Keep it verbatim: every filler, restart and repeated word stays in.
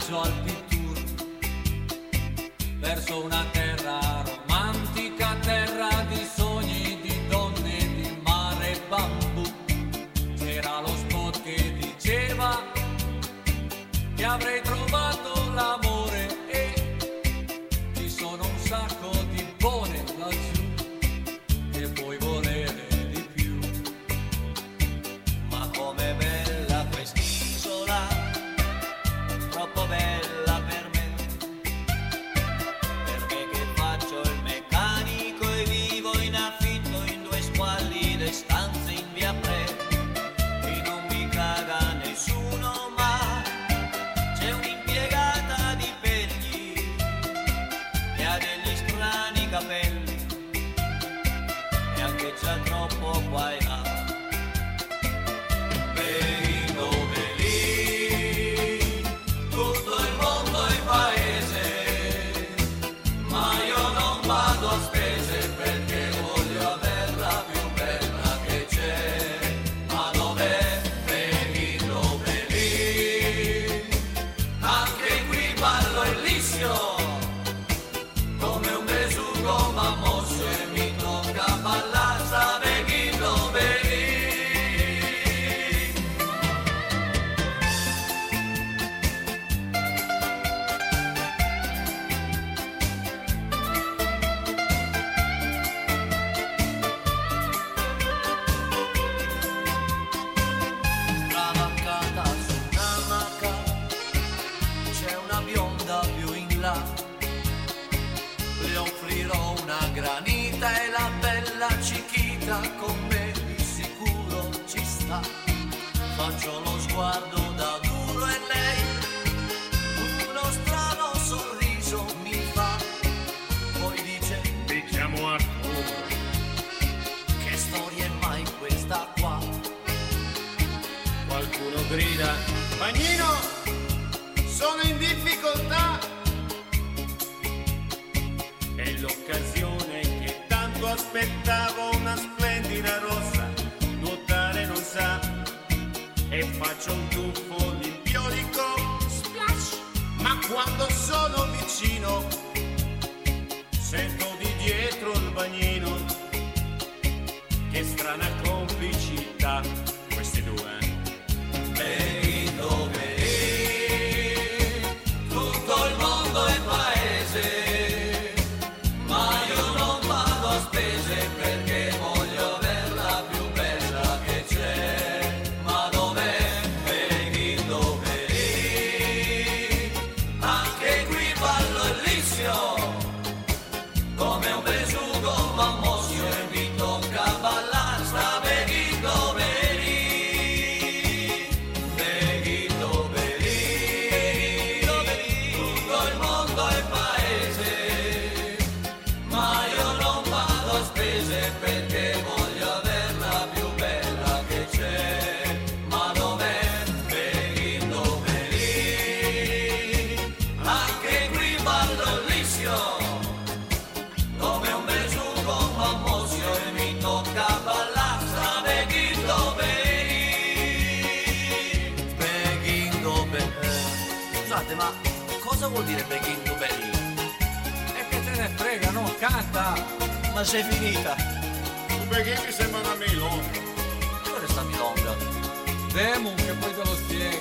viaggio al Pittur verso una terra romantica, terra di sogni, di donne, di mare e bambù. C'era lo spot che diceva che avrei trovato l'amore e ci sono un sacco di buone laggiù che puoi volere di più. Ma com'è bella quest'isola, troppo bella per me, per me che faccio il meccanico e vivo in affitto in due squallide stanze in via Pre, e non mi caga nessuno, ma c'è un'impiegata di pegli che ha degli strani capelli e anche già troppo qua e là. Belino, belì, tutto il mondo è paese, ma io non vado a spese perché voglio averla più bella che c'è. Ma dov'è Belino, belì? Anche qui ballo il liscio, come un besugo ma mosso e mi tocca ballare sta Belino, belì. Travaccata su un'amaca, c'è una bionda più in là, le offrirò una granita e la bella Chiquita con me di sicuro ci sta. Faccio lo sguardo da duro e lei uno strano sorriso mi fa, poi dice: Mi chiamo Arturo. che storia è mai questa qua? Qualcuno grida: Bagnino, sono in difficoltà. È l'occasione che tanto aspettavo, una splendida rossa, nuotare non sa, e faccio un tuffo olimpionico, splash, ma quando sono vicino sento di dietro il bagnino. Che strana complicità questi due. Belino, belì, tutto il mondo è paese, ma io non vado a spese perché voglio averla più bella che c'è. Ma dov'è Belino, belì? Anche qui ballo il liscio, come un besugo ma mosso e mi tocca ballare sta Belino, belì. Belino, belì, tutto il mondo è paese, ma io non vado a spese perché voglio averla più bella che c'è. Ma dov'è Belino, belì? Anche qui ballo il liscio, come un besugo ma mosso e mi tocca ballare sta Belino, belì. Belino, belì. Scusate, ma cosa vuol dire Belino, belì? E che te ne frega, no? Canta! Ma sei finita? Un beghino mi sembra una milonga. Dove sta Milonga? Demon che poi te lo spiega.